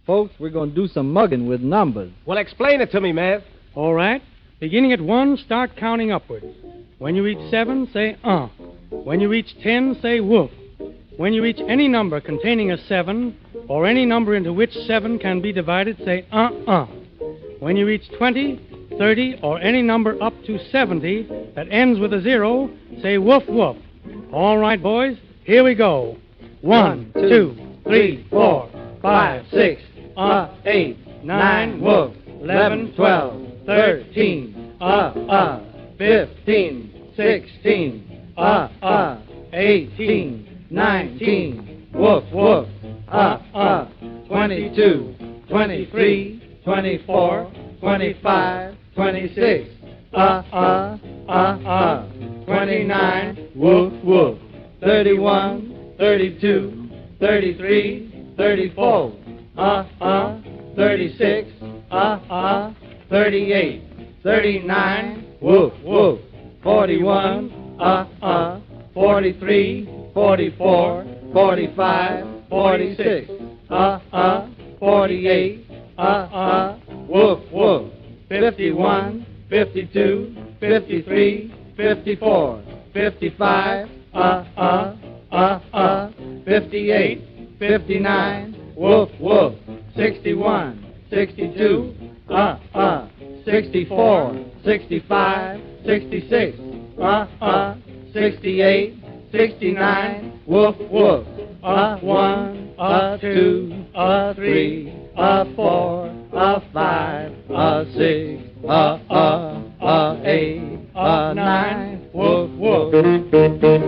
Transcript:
Folks, we're going to do some mugging with numbers. Well, explain it to me, Mav. All right. Beginning at 1, start counting upwards. When you reach 7, say When you reach 10, say woof. When you reach any number containing a 7, or any number into which 7 can be divided, say When you reach 20, 30, or any number up to 70 that ends with a 0, say woof woof. All right, boys, here we go. 1, 2, 3, 4, 5, 6, 8, 9, woof, 11, 12, 13, 15, 16, 18, 19, woof, woof, 22, 23, 24, 25, 26, 29, woof, woof, 31, 32, 33, 34, 36, 38, 39, woof, woof, 41, 43, 44, 45, 46, 48, woof, woof, 51, 52, 53, 54, 55, 58, 59, woof, woof, 61, 62, 64, 65, 66, 68, 69, woof, woof, 1, 2, 3, 4, 5, 6, 8, 9, woof, woof.